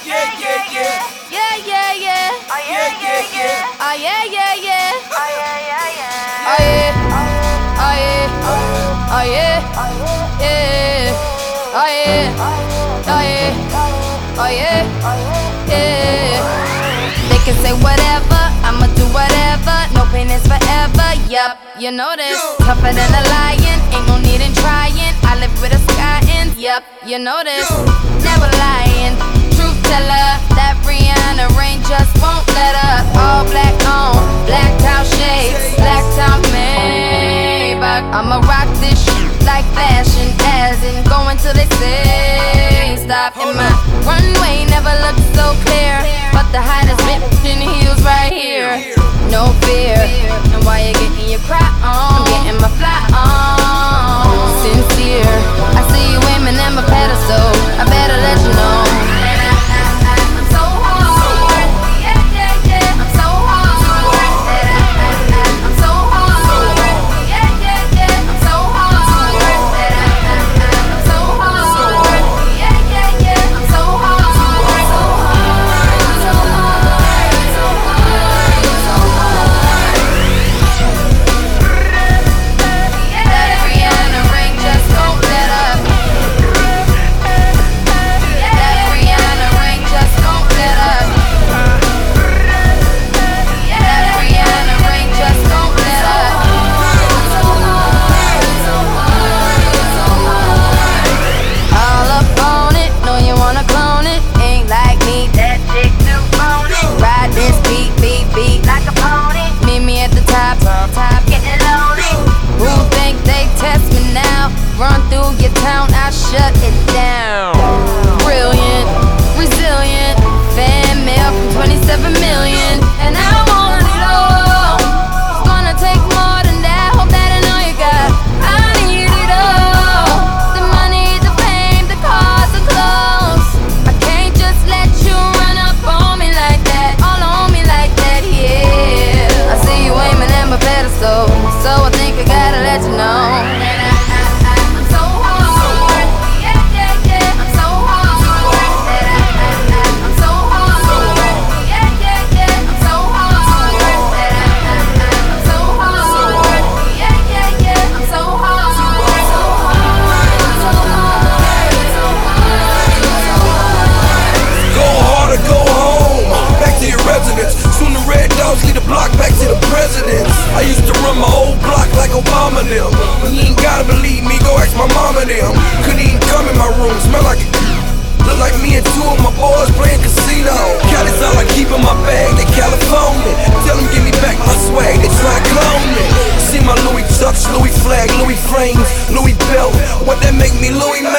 Yeah, yeah, yeah. Yeah, yeah, yeah. Oh yeah, yeah, yeah. Oh yeah, yeah, yeah. Oh yeah, yeah, yeah. Oh yeah. Oh yeah. Oh yeah. Yeah. Oh yeah. Oh yeah. Oh yeah. Yeah. They can say whatever, I'ma do whatever. No pain is forever. Yup, you know this. Tougher than a lion, ain't no need in trying. I live with a sky and yup, you know this. Never lying, truth teller. That Rihanna rain just won't let up. All black on, blacked out shades, blacked out Maybach. I'ma rock this shit like fashion, as in going till they say stop. And my runway never looked so clear, but the hottest bitch in heels right here. No fear, and while you're getting your cry on, I'm getting my fly on. Sincere, I see you aiming at my pedestal. I better let you know. I'm so hard, yeah, yeah, yeah. I'm so hard, I'm so hard, yeah, yeah, yeah. I'm so hard, I'm so hard, yeah, yeah, yeah. I'm so hard, so hard, so hard, so hard, so hard. That Rihanna ring just won't let up. That Rihanna ring just won't let up. That Rihanna ring just won't let up. So hard, so hard, so hard. All up on it, know you wanna clone it. Ain't like me, that chick too phony. Ride this beat, beat, beat like a pony. Meet me at the top, getting lonely. Who think they test me now? Run through your town, I shut it down. Brilliant, resilient, fan mail from 27 million, and I want it all. It's gonna take more than that. Hope that I know you got. I need it all. The money, the fame, the cars, the clothes. I can't just let you run up on me like that, all on me like that. Yeah, I see you aiming at my pedestal, so I think I gotta let you know. I'm so hard, yeah, yeah, yeah. I'm so hard, I'm so hard, yeah, yeah, yeah. I'm so hard, I'm so hard, yeah, yeah, yeah. I'm so hard, so hard, so hard, so hard. Go hard or go home, back to your residence. Soon the red dogs lead the block back to the presidents. I used to run my old block like Obama them. You ain't gotta believe me, go ask my mama them. Couldn't even come in my room, smell like it. Look like me and two of my boys playing casino. Cali's all I keep in my bag, they California. Tell them give me back my swag, they try to clone me. See my Louis Chucks, Louis flag, Louis frames, Louis belt. What that make me, Louis